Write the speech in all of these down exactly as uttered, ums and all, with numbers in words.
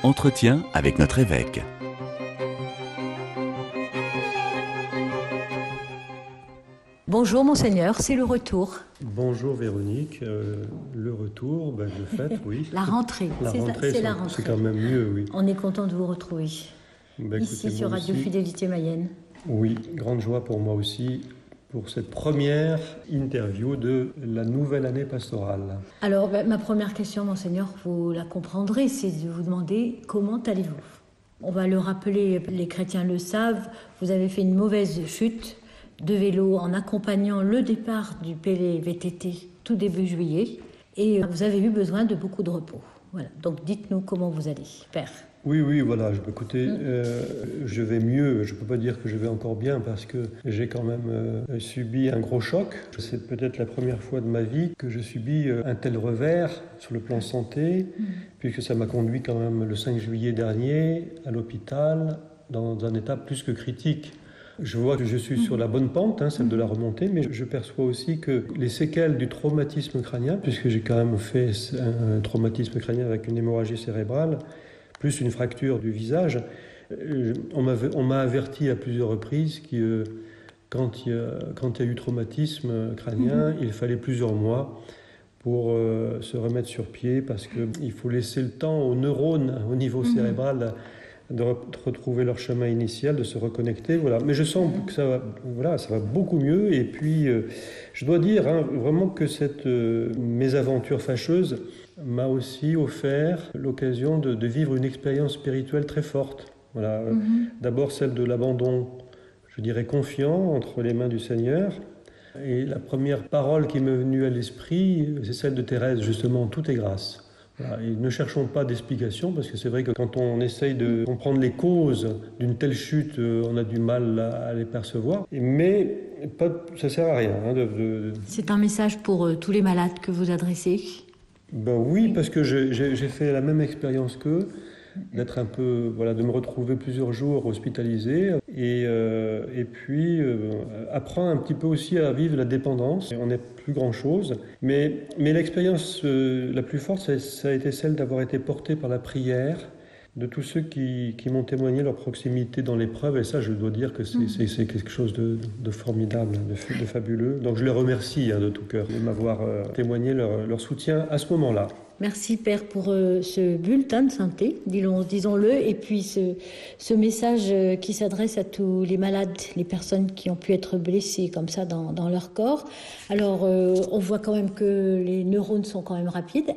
Entretien avec notre évêque. Bonjour Monseigneur, c'est le retour. Bonjour Véronique, euh, le retour, ben, le fait, oui. La rentrée, la c'est, rentrée, c'est c'est, la rentrée. C'est quand même mieux, oui. On est content de vous retrouver Ben, ici écoutez, sur Radio aussi, Fidélité Mayenne. Oui, grande joie pour moi aussi, pour cette première interview de la nouvelle année pastorale. Alors, ben, ma première question, Monseigneur, vous la comprendrez, c'est de vous demander comment allez-vous ? On va le rappeler, les chrétiens le savent, vous avez fait une mauvaise chute de vélo en accompagnant le départ du P L V T T tout début juillet et vous avez eu besoin de beaucoup de repos. Voilà. Donc dites-nous comment vous allez, Père. Oui, oui, voilà, je, écoutez, mmh. euh, je vais mieux, je ne peux pas dire que je vais encore bien parce que j'ai quand même euh, subi un gros choc. C'est peut-être la première fois de ma vie que je subis un tel revers sur le plan santé, mmh. puisque ça m'a conduit quand même le cinq juillet dernier à l'hôpital dans un état plus que critique. Je vois que je suis mmh. sur la bonne pente, hein, celle de la remontée, mais je perçois aussi que les séquelles du traumatisme crânien, puisque j'ai quand même fait un traumatisme crânien avec une hémorragie cérébrale, plus une fracture du visage, on m'a, on m'a averti à plusieurs reprises que euh, quand, il y a, quand il y a eu traumatisme crânien, mmh. il fallait plusieurs mois pour euh, se remettre sur pied, parce qu'il faut laisser le temps aux neurones au niveau mmh. cérébral de retrouver leur chemin initial, de se reconnecter, voilà. Mais je sens que ça va, voilà, ça va beaucoup mieux. Et puis, euh, je dois dire hein, vraiment que cette euh, mésaventure fâcheuse m'a aussi offert l'occasion de, de vivre une expérience spirituelle très forte. Voilà. Mm-hmm. D'abord celle de l'abandon, je dirais confiant, entre les mains du Seigneur. Et la première parole qui m'est venue à l'esprit, c'est celle de Thérèse, justement, tout est grâce. Voilà, et ne cherchons pas d'explication, parce que c'est vrai que quand on essaye de comprendre les causes d'une telle chute, on a du mal à les percevoir. Mais pas, ça ne sert à rien. Hein, de, de... C'est un message pour euh, tous les malades que vous adressez ? Ben oui, parce que j'ai, j'ai, j'ai fait la même expérience qu'eux, d'être un peu, voilà, de me retrouver plusieurs jours hospitalisé et, euh, et puis euh, apprendre un petit peu aussi à vivre la dépendance. On n'est plus grand-chose, mais, mais l'expérience euh, la plus forte, ça, ça a été celle d'avoir été porté par la prière de tous ceux qui, qui m'ont témoigné leur proximité dans l'épreuve, et ça je dois dire que c'est, mmh. c'est, c'est quelque chose de, de formidable, de, de fabuleux. Donc je les remercie hein, de tout cœur de m'avoir euh, témoigné leur, leur soutien à ce moment-là. Merci Père pour euh, ce bulletin de santé, disons, disons-le, et puis ce, ce message euh, qui s'adresse à tous les malades, les personnes qui ont pu être blessées comme ça dans, dans leur corps. Alors euh, on voit quand même que les neurones sont quand même rapides.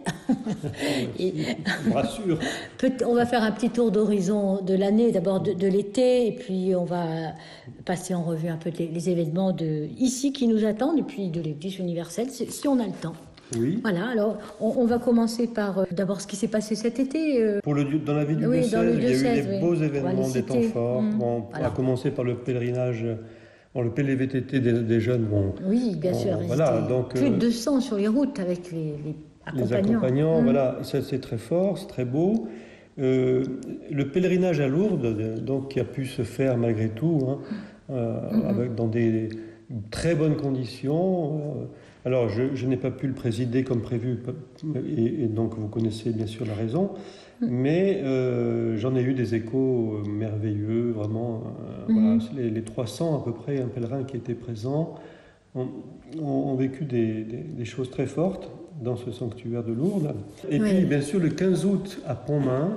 et, je me rassure. On va faire un petit tour d'horizon de l'année, d'abord de, de l'été, et puis on va passer en revue un peu les, les événements de, ici qui nous attendent, et puis de l'Église universelle, si on a le temps. Oui. Voilà, alors on, on va commencer par euh, d'abord ce qui s'est passé cet été. Euh... Pour le, dans la vie du oui, diocèse, le il y a diocèse, eu des oui. beaux événements, des temps forts. Mmh. Bon, Voilà. On a commencé par le pèlerinage, bon, le P L V T T des, des jeunes. Bon, oui, bien bon, sûr. Voilà, donc, plus de deux cents sur les routes avec les, les accompagnants. Les accompagnants, mmh. voilà, ça c'est très fort, c'est très beau. Euh, le pèlerinage à Lourdes, donc, qui a pu se faire malgré tout, hein, euh, mmh. avec, dans des très bonnes conditions. Euh, alors, je, je n'ai pas pu le présider comme prévu, et, et donc vous connaissez bien sûr la raison, mmh. mais euh, j'en ai eu des échos merveilleux, vraiment. Euh, mmh. voilà, les, les trois cents à peu près, un pèlerin qui était présent, ont, ont vécu des, des, des choses très fortes dans ce sanctuaire de Lourdes. Et oui. puis, bien sûr, le quinze août à Pontmain,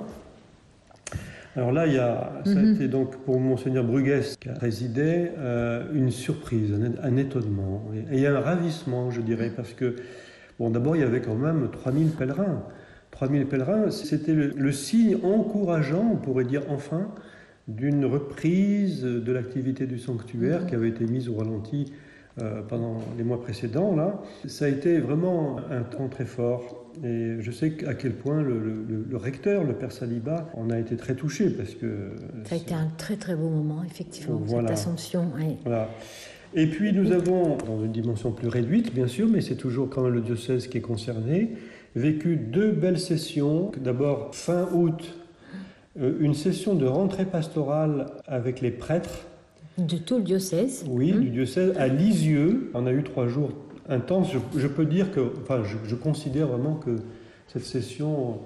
alors là, il y a, ça mm-hmm. a été donc pour Monseigneur Bruguès qui a résidé, euh, une surprise, un, un étonnement et, et un ravissement, je dirais, parce que, bon, d'abord, il y avait quand même trois mille pèlerins. trois mille pèlerins, c'était le, le signe encourageant, on pourrait dire enfin, d'une reprise de l'activité du sanctuaire mm-hmm. qui avait été mise au ralenti Euh, pendant les mois précédents, là, ça a été vraiment un temps très fort. Et je sais à quel point le, le, le recteur, le père Saliba, en a été très touché parce que... Ça a été un très très beau moment, effectivement, voilà. cette Assomption. Oui. Voilà. Et puis nous avons, dans une dimension plus réduite, bien sûr, mais c'est toujours quand même le diocèse qui est concerné, vécu deux belles sessions. D'abord, fin août, euh, une session de rentrée pastorale avec les prêtres. De tout le diocèse. Oui, mmh. du diocèse à Lisieux. On a eu trois jours intenses. Je, je peux dire que, enfin, je, je considère vraiment que cette session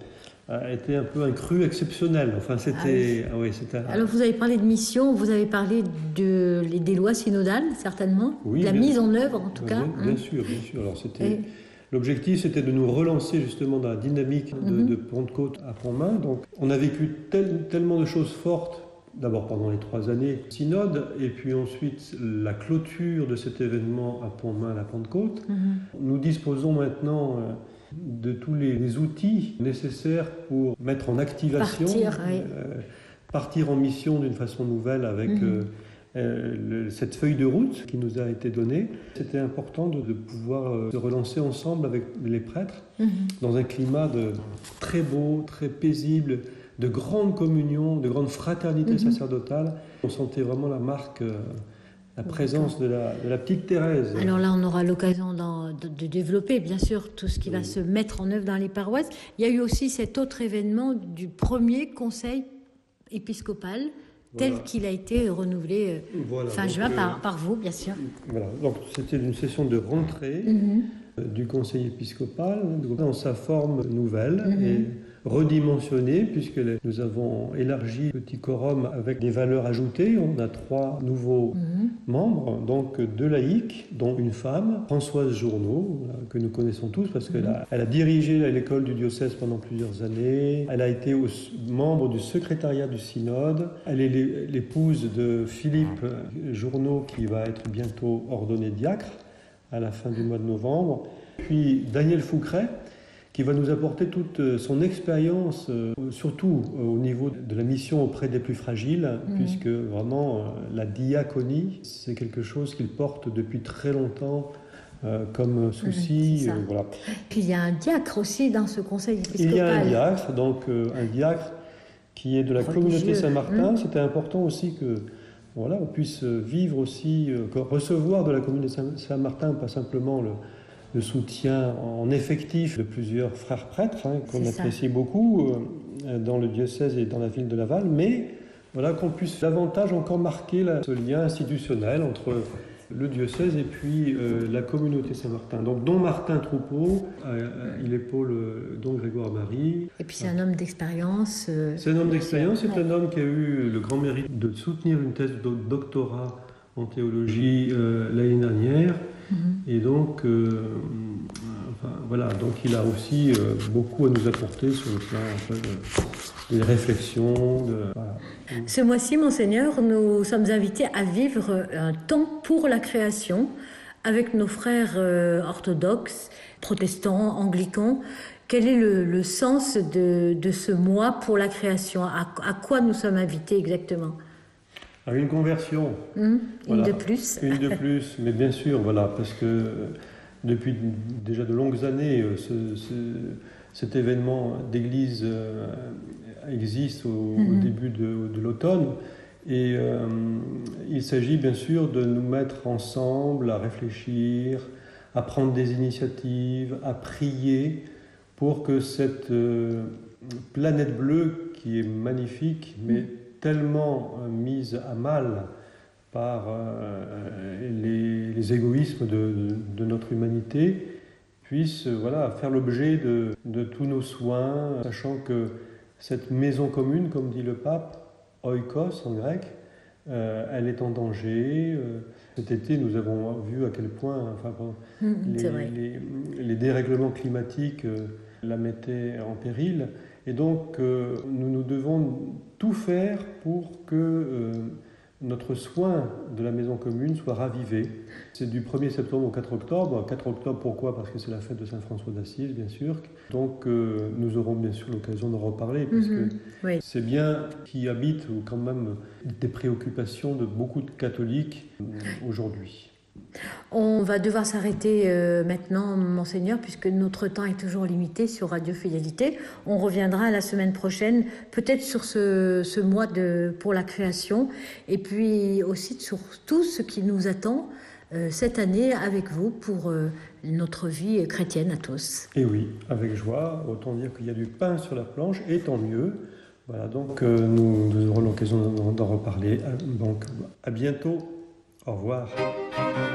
a été un peu un cru exceptionnel. Enfin, c'était... Ah oui. Ah oui, c'était... Alors, vous avez parlé de mission, vous avez parlé de, des lois synodales, certainement, oui, de la bien, mise en œuvre, en tout bien, cas. Bien hein. sûr, bien sûr. Alors, c'était... Et... L'objectif, c'était de nous relancer justement dans la dynamique de, mm-hmm. de Pentecôte à Pontmain. Donc, on a vécu tel, tellement de choses fortes, d'abord pendant les trois années synode, et puis ensuite la clôture de cet événement à Pontmain, la Pentecôte. Mm-hmm. Nous disposons maintenant euh, de tous les, les outils nécessaires pour mettre en activation, partir, oui. euh, partir en mission d'une façon nouvelle avec... Mm-hmm. euh, Euh, le, cette feuille de route qui nous a été donnée. C'était important de, de pouvoir euh, se relancer ensemble avec les prêtres mmh. dans un climat de, très beau, très paisible, de grande communion, de grande fraternité mmh. sacerdotale. On sentait vraiment la marque, euh, la présence de la, de la petite Thérèse. Alors là, on aura l'occasion de, de développer, bien sûr, tout ce qui oui. va se mettre en œuvre dans les paroisses. Il y a eu aussi cet autre événement du premier conseil épiscopal, tel voilà. qu'il a été renouvelé voilà. fin donc, juin euh, par, par vous, bien sûr. Voilà, donc c'était une session de rentrée mm-hmm. euh, du conseil épiscopal dans sa forme nouvelle mm-hmm. et redimensionnée, puisque les, nous avons élargi le petit quorum avec des valeurs ajoutées. On a trois nouveaux mm-hmm. membres, donc deux laïcs, dont une femme, Françoise Journeau, que nous connaissons tous, parce mm-hmm. qu'elle a, elle a dirigé l'école du diocèse pendant plusieurs années. Elle a été au, membre du secrétariat du synode. Elle est l'épouse de Philippe Journeau, qui va être bientôt ordonné diacre à la fin du mois de novembre. Puis Daniel Foucret, qui va nous apporter toute son expérience, euh, surtout euh, au niveau de la mission auprès des plus fragiles, mmh. puisque vraiment euh, la diaconie, c'est quelque chose qu'il porte depuis très longtemps euh, comme souci. Mmh, euh, voilà. Puis il y a un diacre aussi dans ce conseil épiscopal. Il y a un diacre, donc euh, un diacre qui est de la Religieux. communauté Saint-Martin. Mmh. C'était important aussi que voilà, on puisse vivre aussi, euh, recevoir de la communauté Saint-Martin, pas simplement le le soutien en effectif de plusieurs frères prêtres, hein, qu'on C'est apprécie ça. beaucoup euh, dans le diocèse et dans la ville de Laval, mais voilà, qu'on puisse davantage encore marquer là, ce lien institutionnel entre le diocèse et puis euh, la communauté Saint-Martin. Donc, dont Martin Troupeau, euh, il épaule euh, don Grégoire Marie. Et puis c'est un homme d'expérience. Euh, c'est un homme d'expérience, c'est ouais. un homme qui a eu le grand mérite de soutenir une thèse de doctorat en théologie euh, l'année dernière. Et donc, euh, enfin, voilà, donc il a aussi euh, beaucoup à nous apporter sur le plan enfin, de, des réflexions. De, voilà. Ce mois-ci, Monseigneur, nous sommes invités à vivre un temps pour la création avec nos frères euh, orthodoxes, protestants, anglicans. Quel est le, le sens de, de ce mois pour la création ? à, à quoi nous sommes invités exactement ? À une conversion. Mmh, voilà. Une de plus. Une de plus, mais bien sûr, voilà, parce que depuis déjà de longues années, ce, ce, cet événement d'église euh, existe au, mmh. au début de, de l'automne. Et euh, il s'agit bien sûr de nous mettre ensemble à réfléchir, à prendre des initiatives, à prier pour que cette euh, planète bleue qui est magnifique, mais tellement euh, mise à mal par euh, les, les égoïsmes de, de, de notre humanité, puisse euh, voilà, faire l'objet de, de tous nos soins, sachant que cette maison commune, comme dit le pape, oikos en grec, euh, elle est en danger. Cet été, nous avons vu à quel point enfin, mmh, les, les, les dérèglements climatiques euh, la mettaient en péril. Et donc, euh, nous, nous devons tout faire pour que euh, notre soin de la maison commune soit ravivé. C'est du premier septembre au quatre octobre. quatre octobre, pourquoi ? Parce que c'est la fête de Saint-François d'Assise, bien sûr. Donc, euh, nous aurons bien sûr l'occasion d'en reparler, puisque mmh, oui. c'est bien qui habite quand même des préoccupations de beaucoup de catholiques euh, aujourd'hui. On va devoir s'arrêter euh, maintenant, Monseigneur, puisque notre temps est toujours limité sur Radio Fidélité. On reviendra la semaine prochaine, peut-être sur ce, ce mois de, pour la création, et puis aussi sur tout ce qui nous attend euh, cette année avec vous pour euh, notre vie chrétienne à tous. Et oui, avec joie, autant dire qu'il y a du pain sur la planche, et tant mieux. Voilà, donc euh, nous, nous aurons l'occasion d'en, d'en reparler. Donc, à bientôt. Au revoir.